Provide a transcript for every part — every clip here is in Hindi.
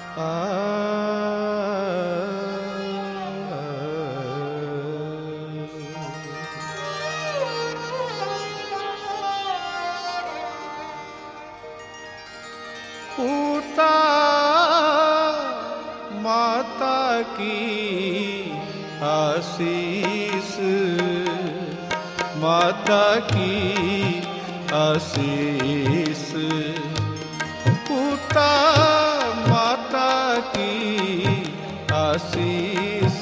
पूता माता की आशीष, माता की आशीष, पूता माता की आशीष,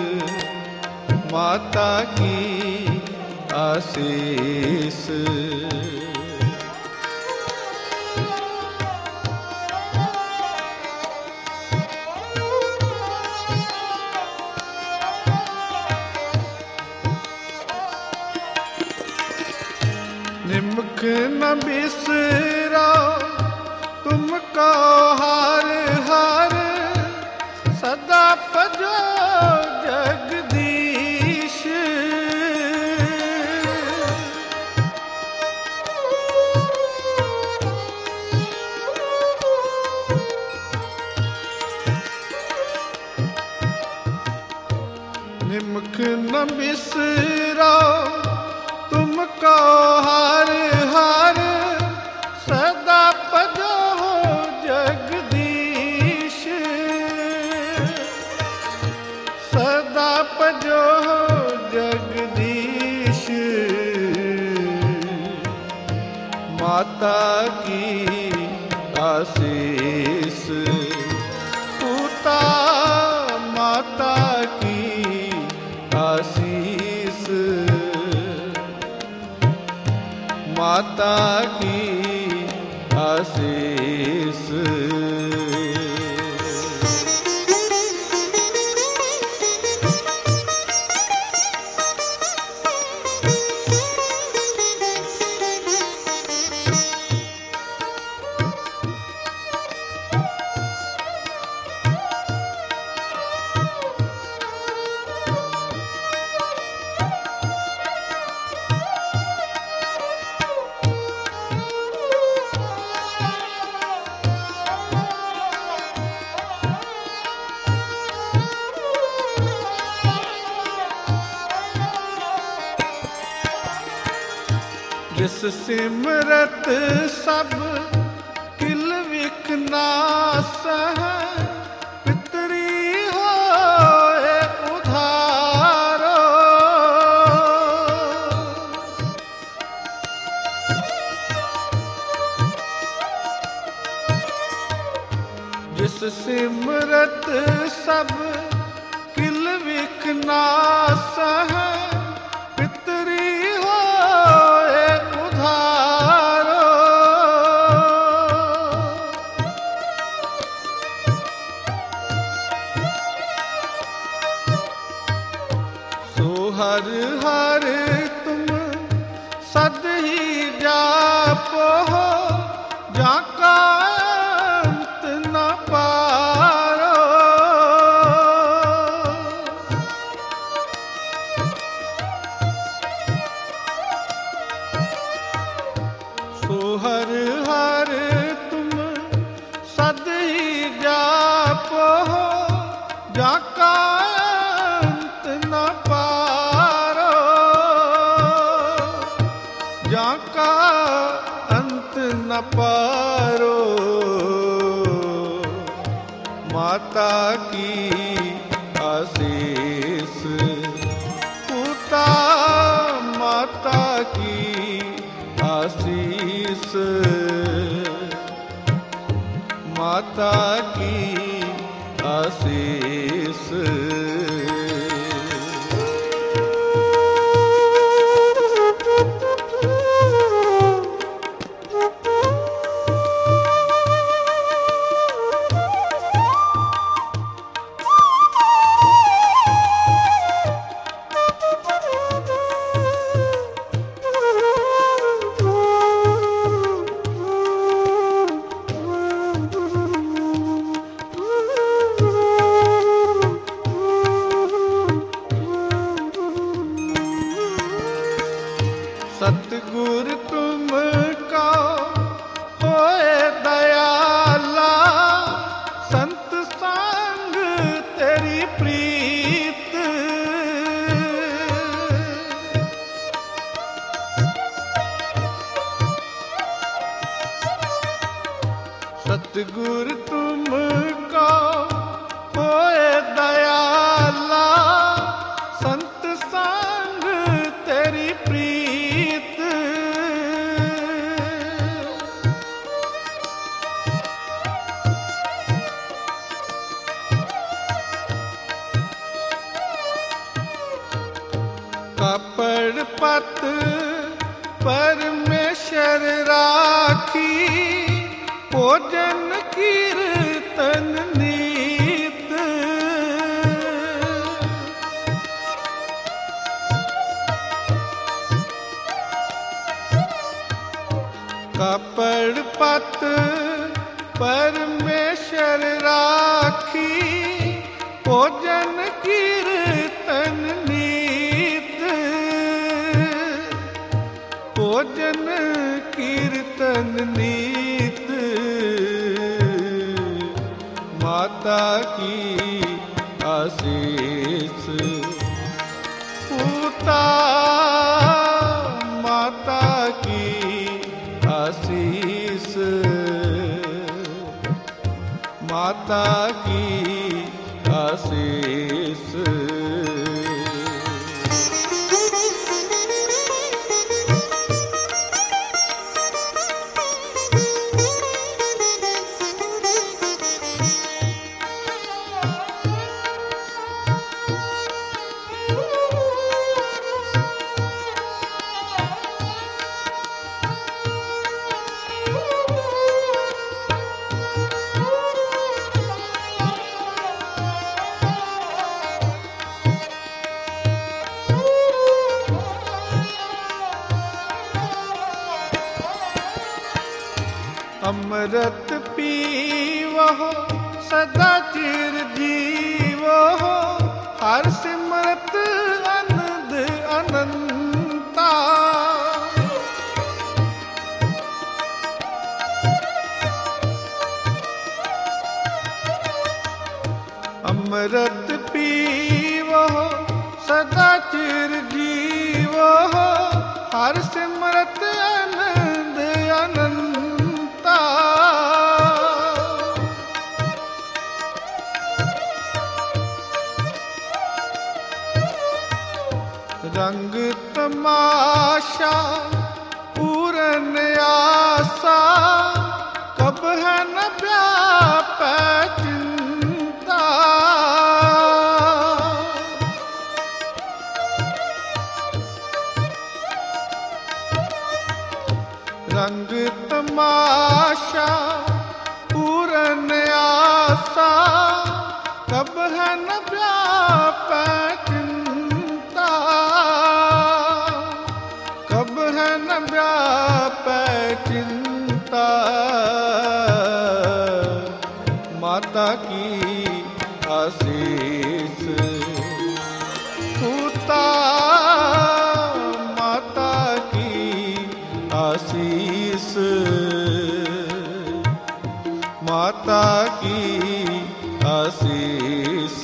माता की आशीष। निमक न बिसरो तुमको हार हार, सदा भजो जगदीश। निमक न बिसरो तुमको हार हार, सदा भजो जगदीश, सदा भजो जगदीश। माता की आशीष, पूता माता की आशीष, माता की आशीष। जिस सिमरत सब किल विकनाश है, पितरी होए उधारो। जिस सिमरत सब किल विकनाश है, पितरी होए उधारो। सो हर हर तुम सद ही जापो हो, जाका अंत न पारो। सो हर हर तुम सद ही जापो हो, जाका अंत न पारो, जाका अंत न पारो। माता की आशीष, पूता माता की आशीष, माता की आशीष। तुमको होए दयाला, संत संग तेरी प्रीत। कपड़ पत परमेश्वर राखी, भोजन कीर्तन नीत। कपड़ पत परमेश्वर राखी, भोजन कीर्तन नीत। भोजन कीर्तन नीत। माता की आशीष पूता, माता की आशीष, माता की आशीष। अमृत पीवो सदा चिर जीवो, हर सिमरत आनंद अनंता। अमृत पीवो सदा चिर जीवो, हर सिमरत आनंद अनंता। रंग तमाशा पूरन आशा, कब है न व्यापै चिंता। रंग तमाशा पूरन आशा, कब है न व्यापै चिंता। कब है न व्यापै चिंता। माता की आशीष पूता, माता की आशीष, माता की आशीष।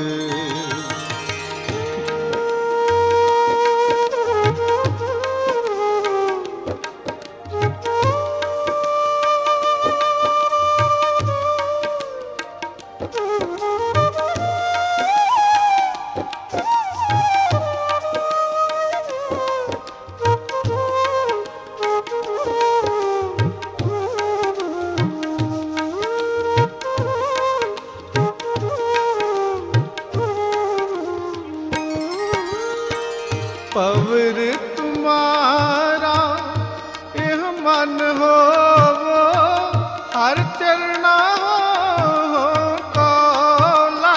पवर तुम्हारा यह मन हो, वो हर चरना हो कौला।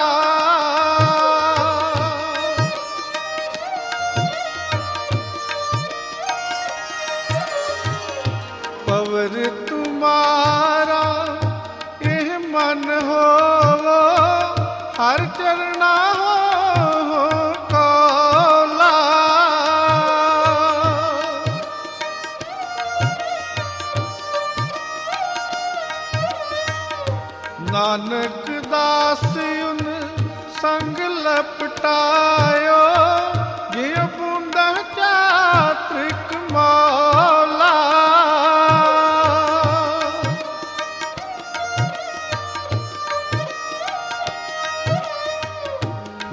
पवर तुम्हारा यह मन हो, वो हर चरना हो कौला। नानक दास उन संग लपटायो, ये बूंदा चात्रिक मौला।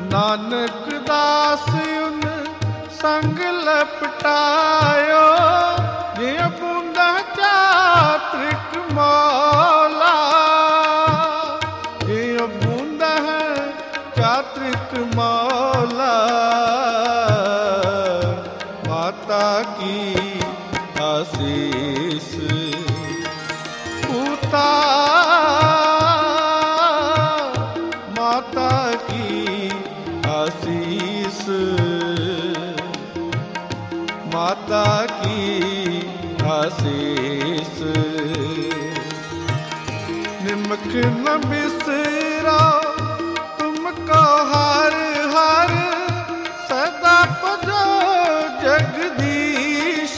नानक दास उन संग लपटायो जिय बूंदा चात्रिक मौला जिय बूंदा चात्रिक मौला माता की आशीष पूता माता की आशीष माता की आशीष निमक न बिसरा तुमको हर हर सदा पजो जगदीश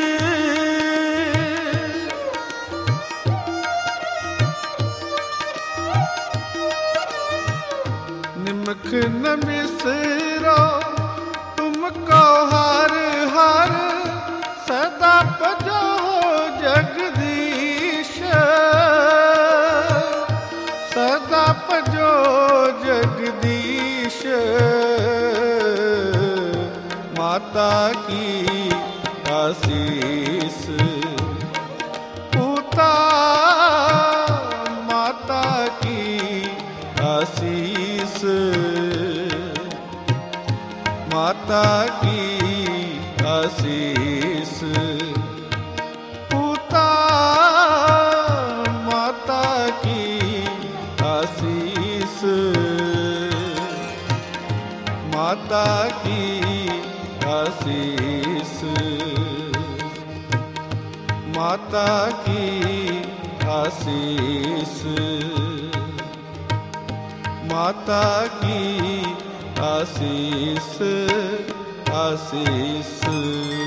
निमक न बिसरो तुमको हर हर सदा पजो जगदीश सदा पजो जगदीश माता की आशीष पूता माता की आशीष माता की आशीष पूता माता की आशीष माता की आशीष माता की आशीष माता की आशीष आशीष